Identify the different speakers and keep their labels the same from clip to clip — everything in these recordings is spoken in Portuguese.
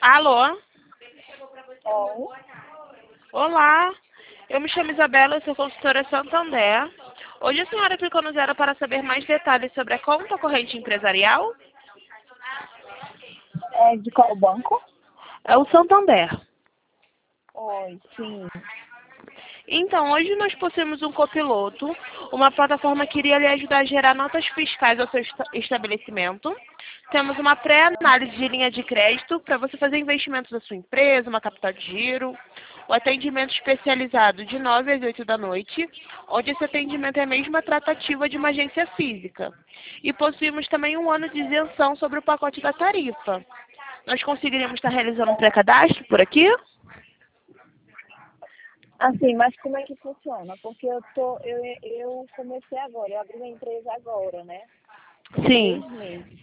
Speaker 1: Alô?
Speaker 2: Oi.
Speaker 1: Olá, eu me chamo Isabela, eu sou consultora Santander. Hoje a senhora clicou no zero para saber mais detalhes sobre a conta corrente empresarial?
Speaker 2: É de qual banco?
Speaker 1: É o Santander.
Speaker 2: Oi, sim.
Speaker 1: Então, hoje nós possuímos um copiloto, uma plataforma que iria lhe ajudar a gerar notas fiscais ao seu estabelecimento. Temos uma pré-análise de linha de crédito para você fazer investimentos da sua empresa, uma capital de giro. O atendimento especializado de 9 às 8 da noite, onde esse atendimento é a mesma tratativa de uma agência física. E possuímos também um ano de isenção sobre o pacote da tarifa. Nós conseguiríamos estar realizando um pré-cadastro por aqui?
Speaker 2: Assim, mas como é que funciona? Porque eu comecei agora, eu abri uma empresa agora, né? Tem
Speaker 1: Sim.
Speaker 2: 3 meses.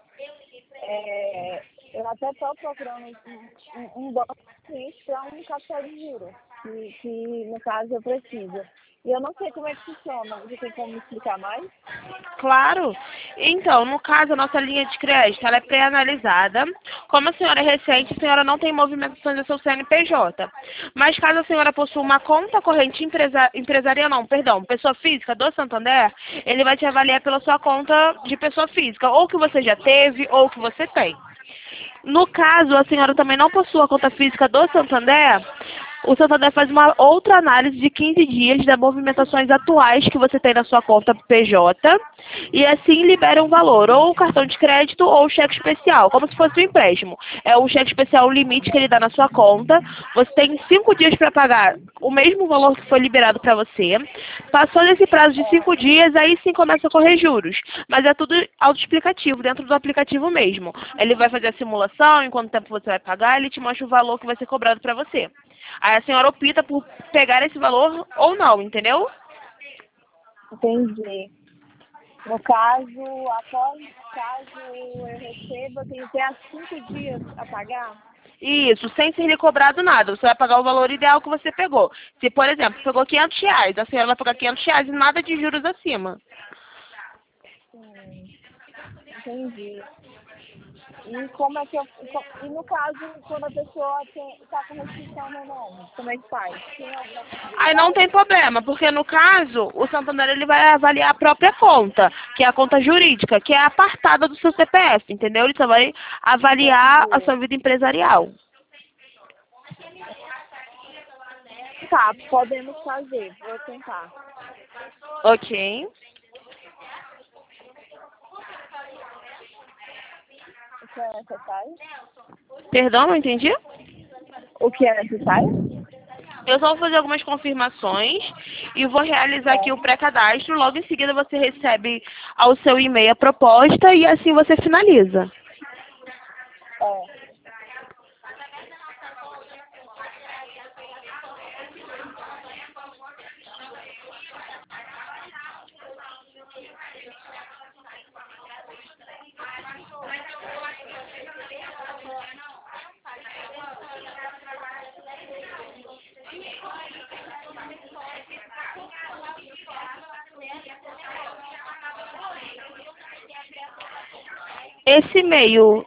Speaker 2: Eu até estou procurando um banco para um capital de juros, que no caso eu preciso. E eu não sei como é que funciona. Você tem como me explicar mais?
Speaker 1: Claro. Então, no caso, a nossa linha de crédito ela é pré-analisada. Como a senhora é recente, a senhora não tem movimentações do seu CNPJ. Mas caso a senhora possua uma conta corrente empresarial, não, perdão, pessoa física do Santander, ele vai te avaliar pela sua conta de pessoa física, ou que você já teve, ou que você tem. No caso, a senhora também não possua a conta física do Santander, o Santander faz uma outra análise de 15 dias das movimentações atuais que você tem na sua conta PJ e assim libera um valor, ou o cartão de crédito ou o cheque especial, como se fosse um empréstimo. É o cheque especial, o limite que ele dá na sua conta. Você tem 5 dias para pagar o mesmo valor que foi liberado para você. Passou desse prazo de 5 dias, aí sim começa a correr juros. Mas é tudo autoexplicativo, dentro do aplicativo mesmo. Ele vai fazer a simulação, em quanto tempo você vai pagar, ele te mostra o valor que vai ser cobrado para você. Aí a senhora opta por pegar esse valor ou não, entendeu?
Speaker 2: Entendi. No caso, após caso eu receba, eu tenho até 5 dias a pagar?
Speaker 1: Isso, sem ser lhe cobrado nada. Você vai pagar o valor ideal que você pegou. Se, por exemplo, pegou R$ 500, a senhora vai pagar R$ 500 e nada de juros acima.
Speaker 2: Entendi. E como é que e no caso, quando a pessoa está com restrição no nome, como é que faz? Tem alguma
Speaker 1: Aí não
Speaker 2: possibilidade?
Speaker 1: tem problema, porque no caso, o Santander ele vai avaliar a própria conta, que é a conta jurídica, que é apartada do seu CPF, entendeu? Ele só vai avaliar a
Speaker 2: Entendi.
Speaker 1: sua vida empresarial.
Speaker 2: Tá, podemos fazer, vou tentar.
Speaker 1: Ok.
Speaker 2: O que é necessário?
Speaker 1: Perdão, não entendi?
Speaker 2: O que é necessário?
Speaker 1: Eu só vou fazer algumas confirmações e vou realizar aqui o
Speaker 2: É,
Speaker 1: pré-cadastro. Logo em seguida você recebe ao seu e-mail a proposta e assim você finaliza.
Speaker 2: é.
Speaker 1: Esse e-mail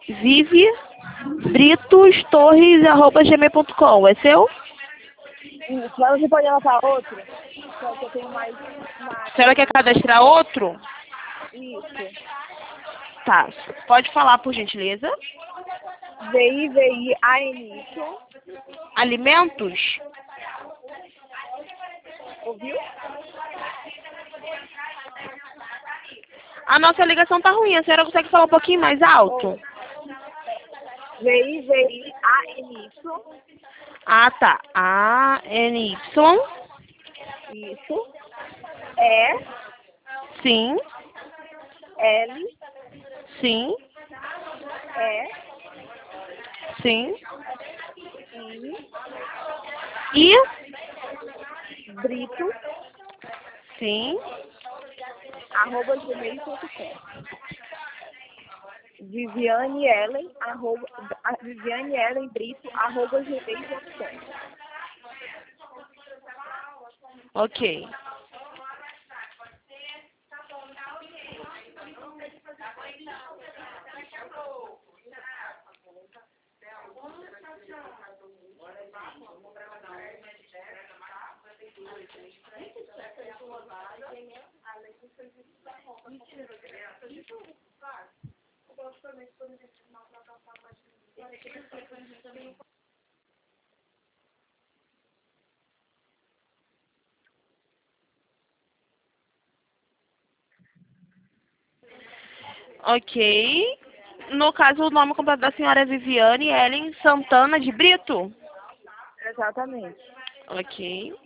Speaker 1: vivebritostorres@gmail.com é seu?
Speaker 2: Isso, mas você pode anotar outro? Só que eu tenho mais
Speaker 1: A senhora quer cadastrar outro?
Speaker 2: isso.
Speaker 1: Tá. Pode falar, por gentileza.
Speaker 2: VIVIANY.
Speaker 1: Alimentos?
Speaker 2: Ouviu?
Speaker 1: A nossa ligação tá ruim. A senhora consegue falar um pouquinho mais alto?
Speaker 2: VIVIANY.
Speaker 1: Ah, tá. ANY.
Speaker 2: Isso. E,
Speaker 1: Sim.
Speaker 2: L,
Speaker 1: Sim.
Speaker 2: E,
Speaker 1: Sim.
Speaker 2: I,
Speaker 1: E?
Speaker 2: Brito,
Speaker 1: Sim.
Speaker 2: @gmail.com. Viviane Ellen, Viviane Ellen Brito, @gmail.com.
Speaker 1: Ok. Ok. No caso, o nome completo da senhora é Viviane Ellen Santana de Brito?
Speaker 2: Exatamente.
Speaker 1: Ok.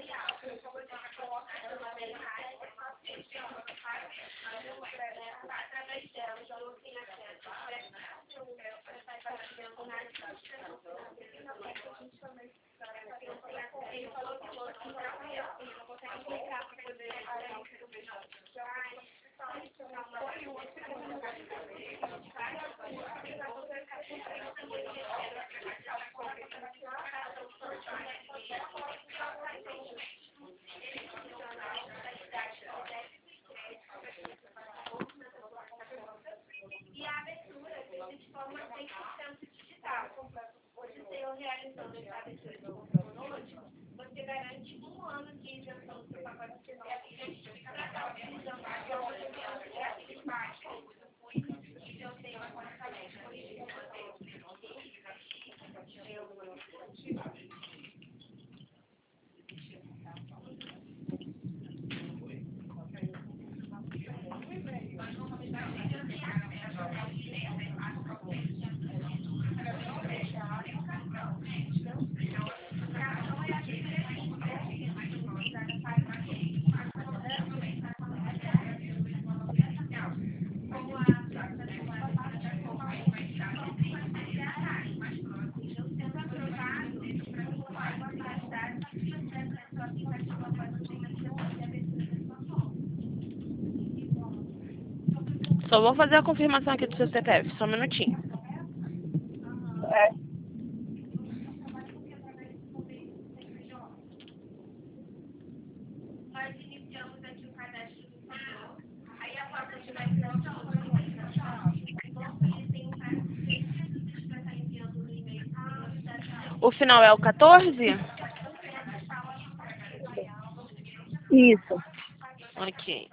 Speaker 1: Só vou fazer a confirmação aqui do seu CPF, só um minutinho.
Speaker 2: É.
Speaker 1: O final é o 14?
Speaker 2: Isso.
Speaker 1: Ok.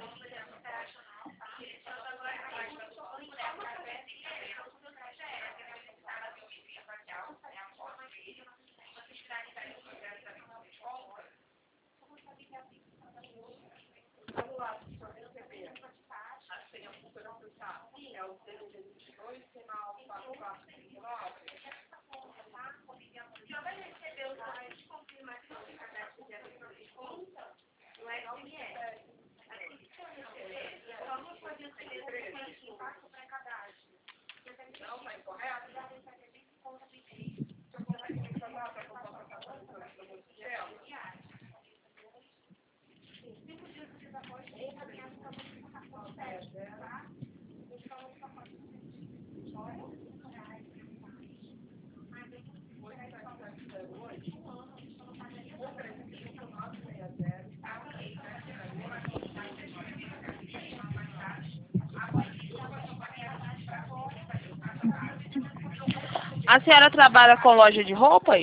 Speaker 1: A senhora trabalha com loja de roupas?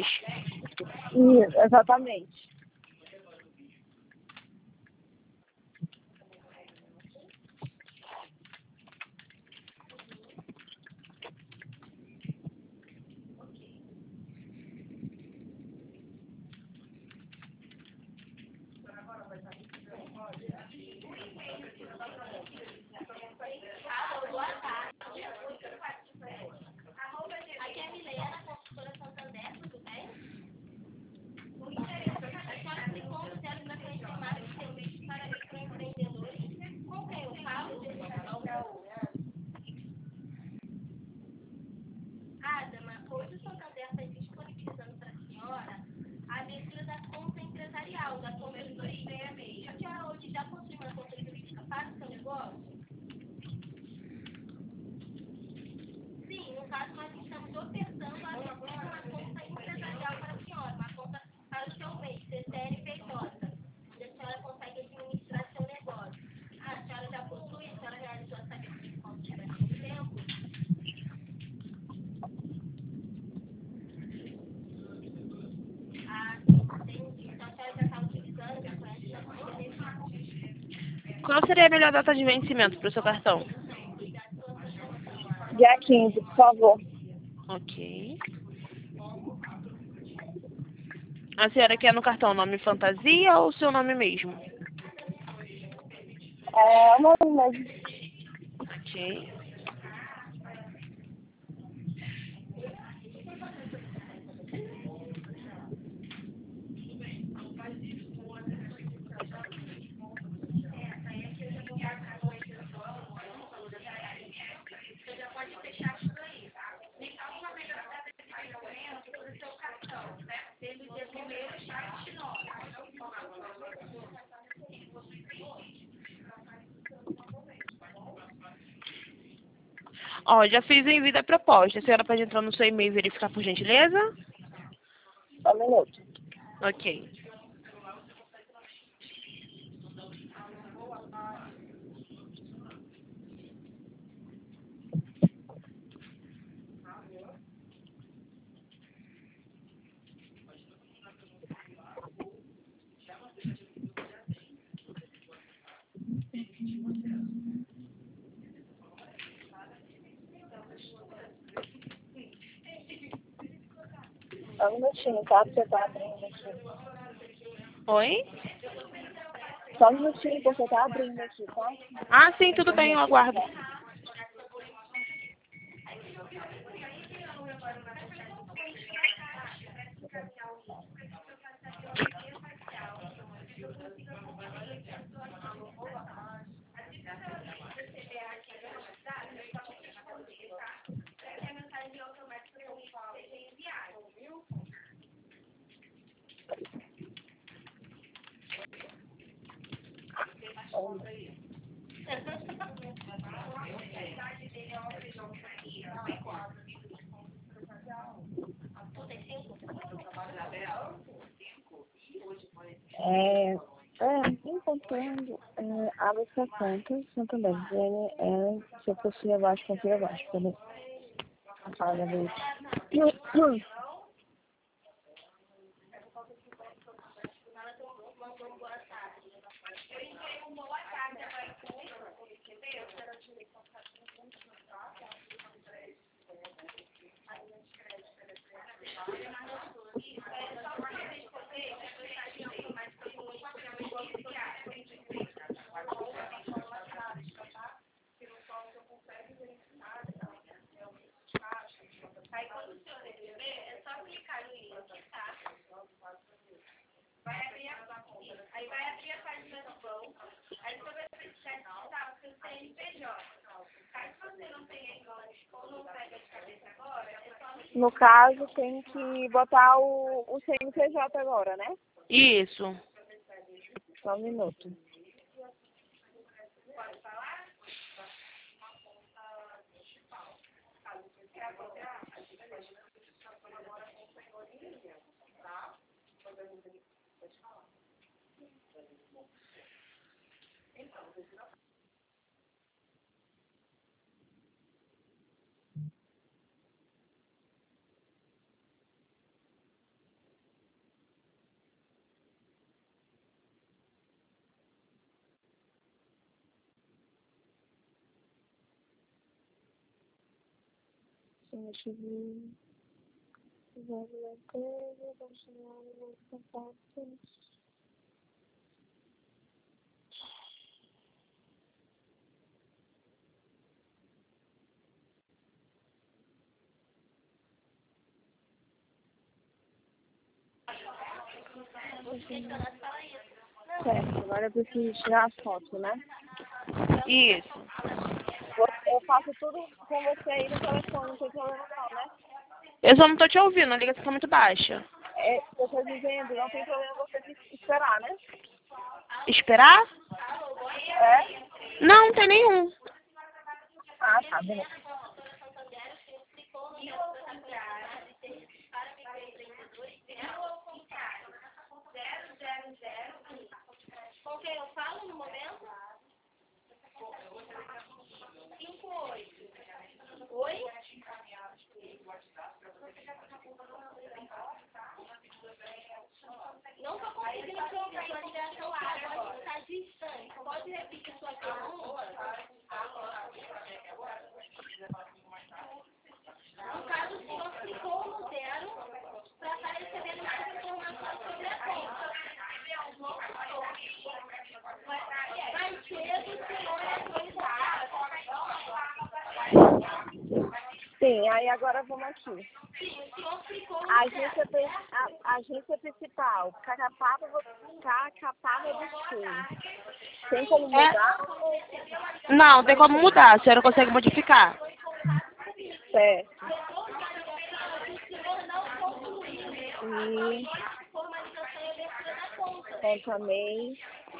Speaker 2: Isso, exatamente.
Speaker 1: Qual seria a melhor data de vencimento para o seu cartão?
Speaker 2: Dia 15, por favor.
Speaker 1: Ok. A senhora quer no cartão nome fantasia ou o seu nome mesmo?
Speaker 2: É uma mesmo.
Speaker 1: Ok. Ó, já fiz o envio da proposta. A senhora pode entrar no seu e-mail e verificar, por gentileza?
Speaker 2: Só um minuto.
Speaker 1: Ok.
Speaker 2: Só um minutinho, tá? Porque tá abrindo aqui.
Speaker 1: Oi?
Speaker 2: Só um minutinho, porque tá abrindo aqui, tá?
Speaker 1: Ah, sim, tudo bem, eu aguardo. Encontrando abre essa conta, Santander, ela, se eu fosse abaixo, confira abaixo, entendeu? A fala dele. No caso, tem que botar o CNPJ agora, né? Isso.
Speaker 2: Só um minuto. Deixa eu ver. Certo, agora eu preciso tirar as fotos, né?
Speaker 1: Isso.
Speaker 2: Eu faço tudo com você aí no telefone, não tem problema não, né?
Speaker 1: Eu só não tô te ouvindo, a ligação tá muito baixa.
Speaker 2: Eu tô dizendo, não tem problema você esperar, né?
Speaker 1: Esperar?
Speaker 2: É?
Speaker 1: Não, não tem nenhum.
Speaker 2: Ah, tá, beleza.
Speaker 3: Com quem eu falo no momento? Oi? Não estou conseguindo ouvir sua ligação agora. Está distante. Pode repetir sua pergunta?
Speaker 2: Sim, aí agora vamos aqui.
Speaker 3: Sim, o senhor ficou
Speaker 2: A agência principal, Caçapava do Sul. Tem como mudar?
Speaker 1: Não, tem como mudar. A senhora consegue modificar.
Speaker 2: Certo. E conta MEI.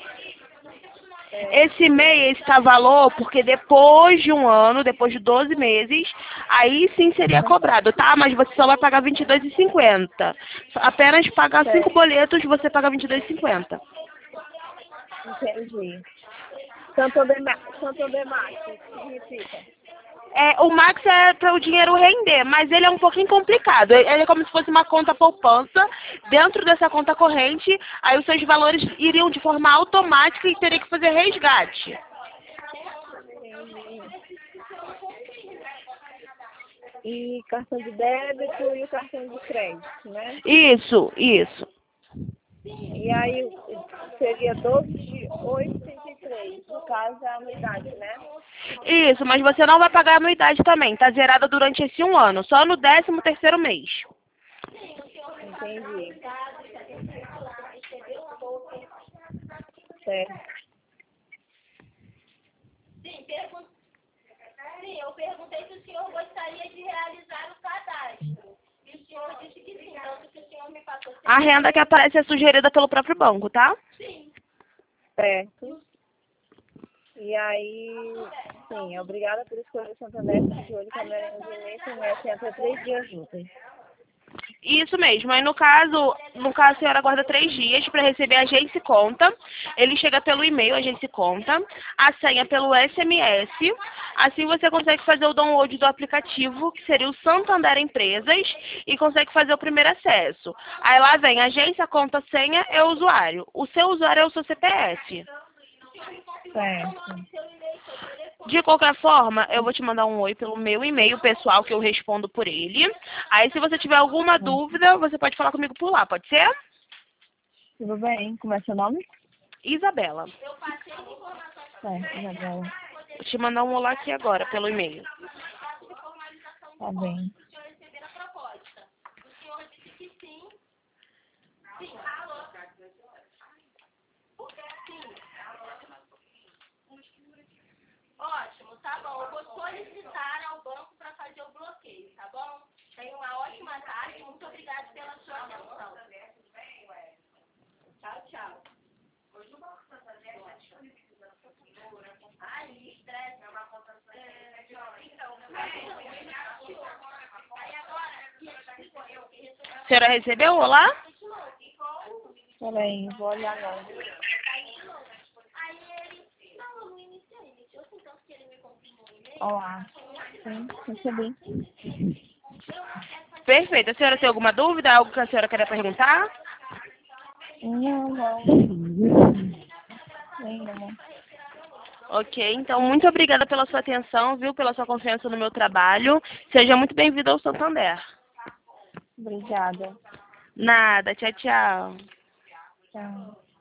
Speaker 1: Esse MEI está valor porque depois de um ano, depois de 12 meses, aí sim seria cobrado, tá? Mas você só vai pagar R$ 22,50. Apenas pagar 5 boletos, você paga R$ 22,50.
Speaker 2: Entendi. Santander Max, o que significa?
Speaker 1: O Max é para o dinheiro render, mas ele é um pouquinho complicado. Ele é como se fosse uma conta poupança. Dentro dessa conta corrente, aí os seus valores iriam de forma automática e teria que fazer resgate.
Speaker 2: E cartão de débito e o cartão de crédito, né?
Speaker 1: Isso.
Speaker 2: E aí seria 12 de 8,33, no caso é a anuidade, né?
Speaker 1: Isso, mas você não vai pagar a anuidade também. Tá zerada durante esse um ano, só no 13º mês.
Speaker 2: Entendi. Certo.
Speaker 3: Sim, eu perguntei se o senhor gostaria de realizar o cadastro. E o senhor disse que sim, tanto que o senhor me passou...
Speaker 1: A renda que aparece é sugerida pelo próprio banco, tá?
Speaker 3: Sim.
Speaker 2: Certo. E aí, sim, obrigada por escolher o Santander, de olho que a minha internet até 3 dias úteis.
Speaker 1: Isso mesmo. Aí no caso a senhora aguarda 3 dias para receber a Agência Conta. Ele chega pelo e-mail, Agência Conta, a senha pelo SMS. Assim você consegue fazer o download do aplicativo, que seria o Santander Empresas, e consegue fazer o primeiro acesso. Aí lá vem Agência, Conta, Senha e o usuário. O seu usuário é o seu CPF.
Speaker 2: Certo.
Speaker 1: De qualquer forma, eu vou te mandar um oi pelo meu e-mail pessoal, que eu respondo por ele. Aí, se você tiver alguma dúvida, você pode falar comigo por lá, pode ser?
Speaker 2: Tudo bem. Como é seu nome?
Speaker 1: Isabela.
Speaker 2: Isabela.
Speaker 1: Vou te mandar um olá aqui agora, pelo e-mail.
Speaker 2: Tá bem.
Speaker 3: O senhor disse que sim. Sim. Ótimo, tá bom. Eu vou solicitar ao banco para fazer o bloqueio, tá bom? Tenha uma ótima tarde. Muito obrigada pela sua atenção. Tchau. Hoje o Banco Santander está disponibilizando estresse é uma conta. Então, aí agora,
Speaker 1: A senhora recebeu o olá?
Speaker 2: Peraí, vou olhar agora.
Speaker 3: aí ele, não, eu não iniciei, tanto que ele me confirmou o e-mail.
Speaker 2: Olá. Sim, recebi.
Speaker 1: Perfeito. A senhora tem alguma dúvida? Algo que a senhora queria perguntar?
Speaker 2: Não. Nenhuma.
Speaker 1: Ok, então muito obrigada pela sua atenção, viu? Pela sua confiança no meu trabalho. Seja muito bem-vindo ao Santander.
Speaker 2: Obrigada.
Speaker 1: Nada, tchau.
Speaker 2: Tchau.